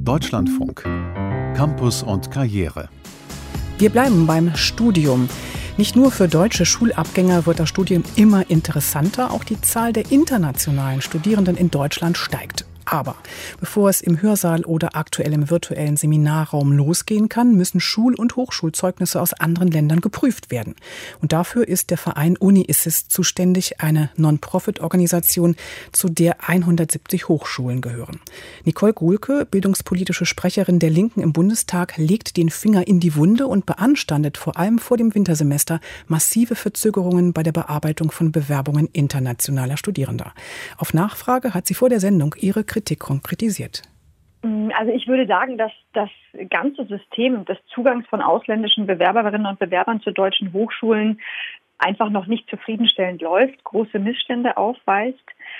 Deutschlandfunk. Campus und Karriere. Wir bleiben beim Studium. Nicht nur für deutsche Schulabgänger wird das Studium immer interessanter, auch die Zahl der internationalen Studierenden in Deutschland steigt. Aber bevor es im Hörsaal oder aktuell im virtuellen Seminarraum losgehen kann, müssen Schul- und Hochschulzeugnisse aus anderen Ländern geprüft werden. Und dafür ist der Verein Uni-Assist zuständig, eine Non-Profit-Organisation, zu der 170 Hochschulen gehören. Nicole Guhlke, bildungspolitische Sprecherin der Linken im Bundestag, legt den Finger in die Wunde und beanstandet vor allem vor dem Wintersemester massive Verzögerungen bei der Bearbeitung von Bewerbungen internationaler Studierender. Auf Nachfrage hat sie vor der Sendung ihre Kritik konkretisiert. Also ich würde sagen, dass das ganze System des Zugangs von ausländischen Bewerberinnen und Bewerbern zu deutschen Hochschulen einfach noch nicht zufriedenstellend läuft, große Missstände aufweist.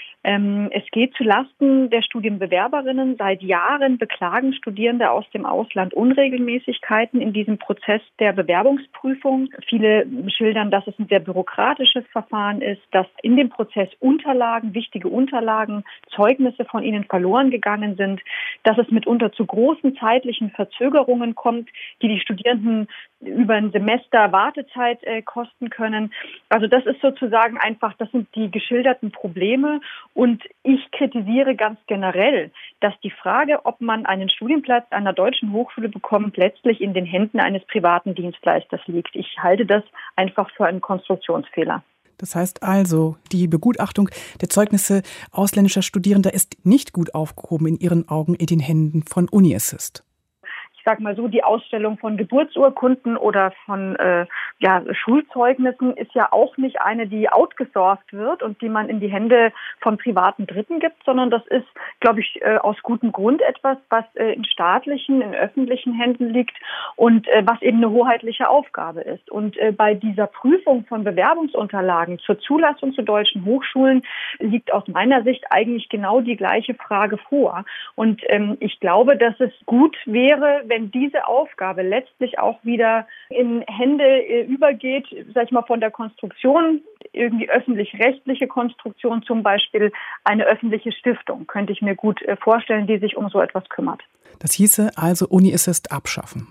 Es geht zulasten der Studienbewerberinnen. Seit Jahren beklagen Studierende aus dem Ausland Unregelmäßigkeiten in diesem Prozess der Bewerbungsprüfung. Viele schildern, dass es ein sehr bürokratisches Verfahren ist, dass in dem Prozess Unterlagen, wichtige Unterlagen, Zeugnisse von ihnen verloren gegangen sind, dass es mitunter zu großen zeitlichen Verzögerungen kommt, die die Studierenden über ein Semester Wartezeit kosten können. Also das ist sozusagen einfach, das sind die geschilderten Probleme. Und ich kritisiere ganz generell, dass die Frage, ob man einen Studienplatz an einer deutschen Hochschule bekommt, letztlich in den Händen eines privaten Dienstleisters liegt. Ich halte das einfach für einen Konstruktionsfehler. Das heißt also, die Begutachtung der Zeugnisse ausländischer Studierender ist nicht gut aufgehoben in Ihren Augen in den Händen von Uni-Assist. Ich sage mal so, die Ausstellung von Geburtsurkunden oder von Schulzeugnissen ist ja auch nicht eine, die outgesourced wird und die man in die Hände von privaten Dritten gibt, sondern das ist, glaube ich, aus gutem Grund etwas, was in staatlichen, in öffentlichen Händen liegt und was eben eine hoheitliche Aufgabe ist. Und bei dieser Prüfung von Bewerbungsunterlagen zur Zulassung zu deutschen Hochschulen liegt aus meiner Sicht eigentlich genau die gleiche Frage vor. Und ich glaube, dass es gut wäre, wenn diese Aufgabe letztlich auch wieder in Hände übergeht, sag ich mal, von der Konstruktion, irgendwie öffentlich-rechtliche Konstruktion, zum Beispiel eine öffentliche Stiftung, könnte ich mir gut vorstellen, die sich um so etwas kümmert. Das hieße also Uni-Assist abschaffen.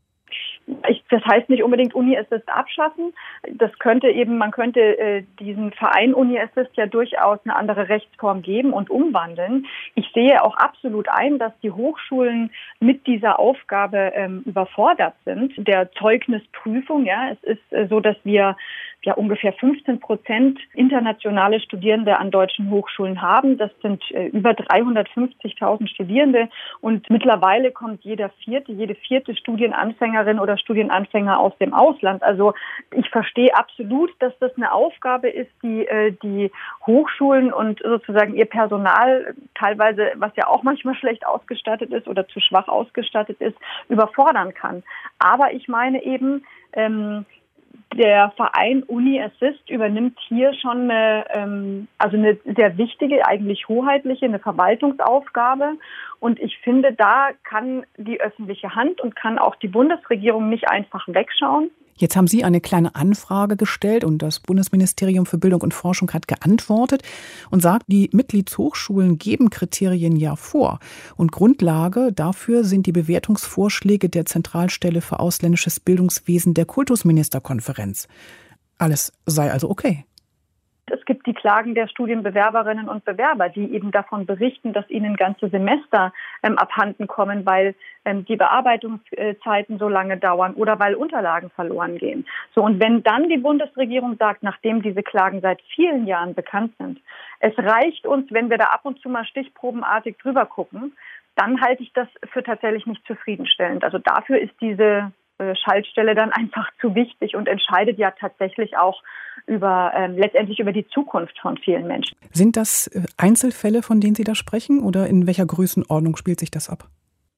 Das heißt nicht unbedingt Uni-Assist abschaffen. Man könnte diesen Verein Uni-Assist ja durchaus eine andere Rechtsform geben und umwandeln. Ich sehe auch absolut ein, dass die Hochschulen mit dieser Aufgabe überfordert sind, der Zeugnisprüfung. Ja, es ist so, dass wir ungefähr 15% internationale Studierende an deutschen Hochschulen haben. Das sind über 350.000 Studierende und mittlerweile kommt jede vierte Studienanfängerin oder Studienanfänger aus dem Ausland. Also ich verstehe absolut, dass das eine Aufgabe ist, die Hochschulen und sozusagen ihr Personal teilweise, was ja auch manchmal schlecht ausgestattet ist oder zu schwach ausgestattet ist, überfordern kann. Aber ich meine eben, der Verein Uni-Assist übernimmt hier schon eine sehr wichtige, eigentlich hoheitliche, eine Verwaltungsaufgabe. Und ich finde, da kann die öffentliche Hand und kann auch die Bundesregierung nicht einfach wegschauen. Jetzt haben Sie eine kleine Anfrage gestellt und das Bundesministerium für Bildung und Forschung hat geantwortet und sagt, die Mitgliedshochschulen geben Kriterien ja vor. Und Grundlage dafür sind die Bewertungsvorschläge der Zentralstelle für ausländisches Bildungswesen der Kultusministerkonferenz. Alles sei also okay. Es gibt die Klagen der Studienbewerberinnen und Bewerber, die eben davon berichten, dass ihnen ganze Semester abhanden kommen, weil die Bearbeitungszeiten so lange dauern oder weil Unterlagen verloren gehen. So, und wenn dann die Bundesregierung sagt, nachdem diese Klagen seit vielen Jahren bekannt sind, es reicht uns, wenn wir da ab und zu mal stichprobenartig drüber gucken, dann halte ich das für tatsächlich nicht zufriedenstellend. Also dafür ist diese Schaltstelle dann einfach zu wichtig und entscheidet ja tatsächlich auch letztendlich über die Zukunft von vielen Menschen. Sind das Einzelfälle, von denen Sie da sprechen, oder in welcher Größenordnung spielt sich das ab?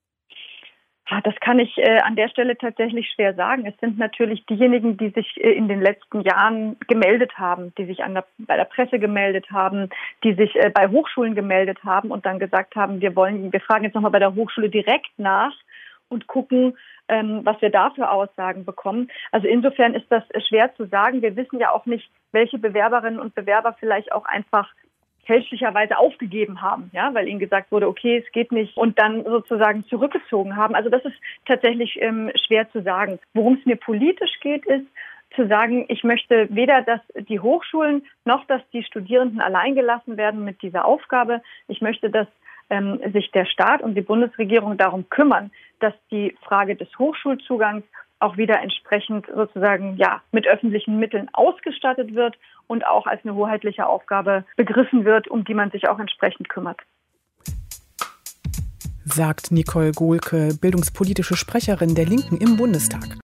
Das kann ich an der Stelle tatsächlich schwer sagen. Es sind natürlich diejenigen, die sich in den letzten Jahren gemeldet haben, die sich bei der Presse gemeldet haben, die sich bei Hochschulen gemeldet haben und dann gesagt haben, wir fragen jetzt nochmal bei der Hochschule direkt nach und gucken, was wir da für Aussagen bekommen. Also insofern ist das schwer zu sagen. Wir wissen ja auch nicht, welche Bewerberinnen und Bewerber vielleicht auch einfach fälschlicherweise aufgegeben haben, ja, weil ihnen gesagt wurde, okay, es geht nicht und dann sozusagen zurückgezogen haben. Also das ist tatsächlich schwer zu sagen. Worum es mir politisch geht, ist zu sagen, ich möchte weder, dass die Hochschulen noch, dass die Studierenden allein gelassen werden mit dieser Aufgabe. Ich möchte, dass sich der Staat und die Bundesregierung darum kümmern, dass die Frage des Hochschulzugangs auch wieder entsprechend sozusagen mit öffentlichen Mitteln ausgestattet wird und auch als eine hoheitliche Aufgabe begriffen wird, um die man sich auch entsprechend kümmert. Sagt Nicole Gohlke, bildungspolitische Sprecherin der Linken im Bundestag.